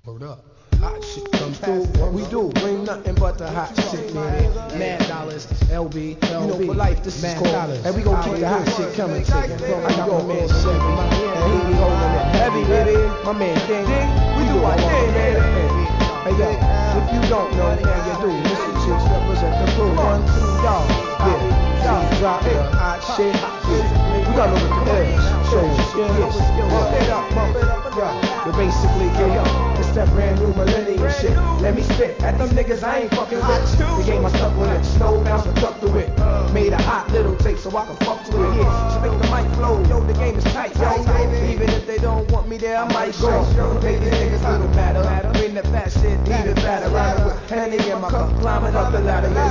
Word up. Hot shit comes through. What we do, bring nothing but the hot shit, man. Mad dollars, LB, you know, for life, this is called. And we gon' keep the hot shit coming to you. I got my man Chevy, and he be holding it heavy, baby. My man Ding, we do our thing, man. Hey yo, if you don't know, now you do. Mr. Chicks represent the crew. 1, 2, y'all. Yeah, y'all drop it, hot shit. Yeah, we got over the edge. Show skills. Bump it up, yeah. But basically, yeah, it's that brand new millennium shit. Let me spit at them niggas I ain't fucking with. The game I stuck with it, slow bounce and tuck through it. Made a hot little tape so I can fuck with it. Yeah, so make the mic flow. Yo, the game is tight, yo. Even if they don't want me there, I might go. Make these niggas little matter. Bring the fat shit, even fatter. Riding with Henny in my cup, climbing up the ladder. Yeah,